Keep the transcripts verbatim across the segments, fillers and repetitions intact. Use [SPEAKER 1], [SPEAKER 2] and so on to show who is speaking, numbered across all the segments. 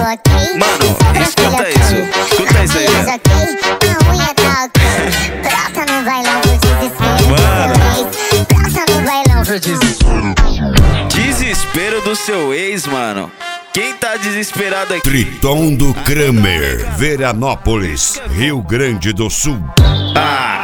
[SPEAKER 1] ok?
[SPEAKER 2] Mano, escuta isso, escuta isso aí,
[SPEAKER 1] Cabelos
[SPEAKER 2] né?
[SPEAKER 1] ok, a unha tá ok. Brota no bailão do desespero
[SPEAKER 2] Mano.
[SPEAKER 1] do seu ex. Brota no bailão do desespero.
[SPEAKER 2] Desespero do seu ex, mano. Quem tá desesperado aqui?
[SPEAKER 3] Triton do Kramer, Veranópolis, Rio Grande do Sul.
[SPEAKER 2] Ah!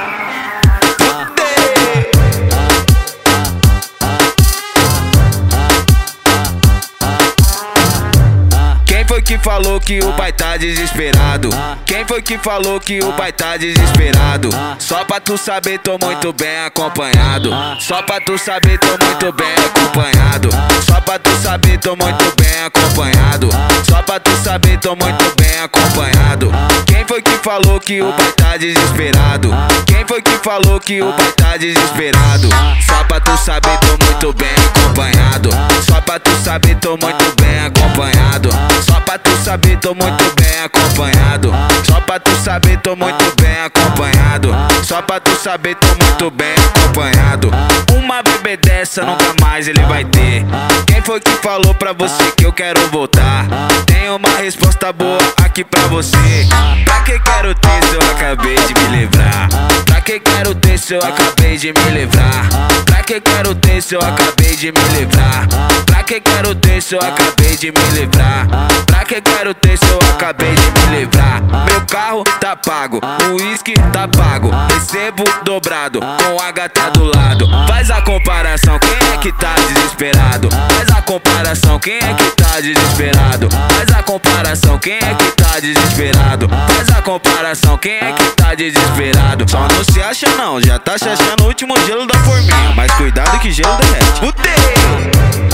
[SPEAKER 2] Quem foi que falou que o pai tá desesperado? Quem foi que falou que o pai tá desesperado? Só pra tu saber, tô muito bem acompanhado. Só pra tu saber, tô muito bem acompanhado. Só pra tu saber, tô muito bem acompanhado. Só pra tu saber, tô muito bem acompanhado. Quem foi que falou que o pai tá desesperado? Quem foi que falou que o pai tá desesperado? Só pra tu saber, tô muito bem acompanhado. Só pra tu saber, tô muito bem acompanhado. Só pra tu saber, tô muito bem acompanhado. Só pra tu saber, tô muito bem acompanhado. Só pra tu saber, tô muito bem acompanhado. Uma bebê dessa nunca mais ele vai ter. Quem foi que falou pra você que eu quero voltar? Tem uma resposta boa aqui pra você. Pra que quero ter se eu acabei de me livrar? Pra que quero ter se eu acabei de me livrar? Pra que quero ter se eu acabei de me livrar? Pra que quero ter se eu acabei de me livrar? Pra que quero ter se eu acabei de me livrar? Meu carro tá pago, o uísque tá pago. Recebo dobrado, com a gata do lado. Faz a comparação, quem é que tá desesperado? Faz a comparação, quem é que tá desesperado? Faz a comparação, quem é que tá desesperado? Faz a comparação, quem é que tá desesperado? Só não se acha não, já tá se achando o último gelo da forminha. Mas cuidado que gelo derrete. Fudeu!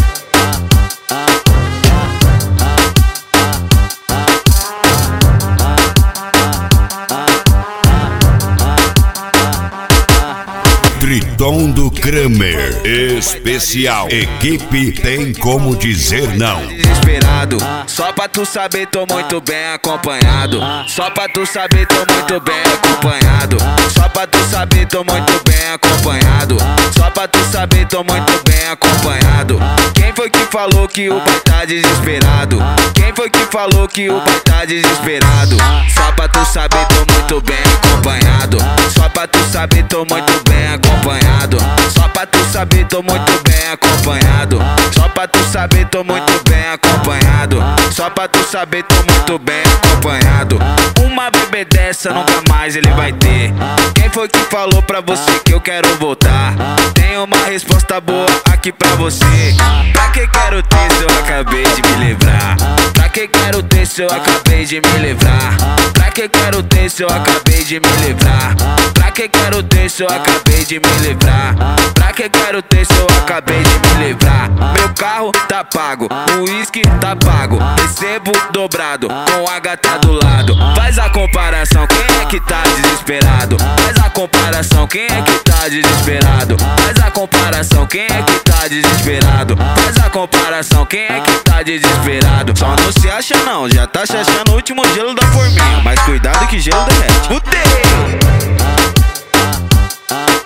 [SPEAKER 3] Triton do Kramer, especial. Equipe tem como dizer não.
[SPEAKER 2] Desesperado, só pra tu saber, tô muito bem acompanhado. Só pra tu saber, tô muito bem acompanhado. Só pra tu saber, tô muito bem acompanhado. Só pra tu saber, tô muito bem acompanhado. Quem foi que falou que o pai tá desesperado? Quem foi que falou que o pai tá desesperado? Só pra tu saber, tô muito bem acompanhado. Só pra tu saber, tô muito bem acompanhado. Só pra tu saber, tô muito bem acompanhado. Só pra tu saber, tô muito bem acompanhado. Só pra tu saber, tô muito bem acompanhado. Uma bebê dessa nunca mais ele vai ter. Quem foi que falou pra você que eu quero voltar? Tem uma resposta boa aqui pra você. Pra que quero ter se eu acabei de me livrar? Pra que quero ter se eu acabei de me livrar? Pra que quero ter se eu acabei de me livrar? Pra que quero ter se eu acabei de me livrar? Pra que quero ter se eu acabei de me livrar? Meu carro tá pago, o uísque tá pago. Recebo dobrado, com a gata do lado. Faz a comparação, quem é que tá desesperado? Faz a comparação, quem é que tá desesperado? Faz a comparação, quem é que tá desesperado? Faz a comparação, quem é que tá desesperado? Só não se acha não, já tá se achando o último gelo da forminha. Mas cuidado que gelo derrete. Fudeu!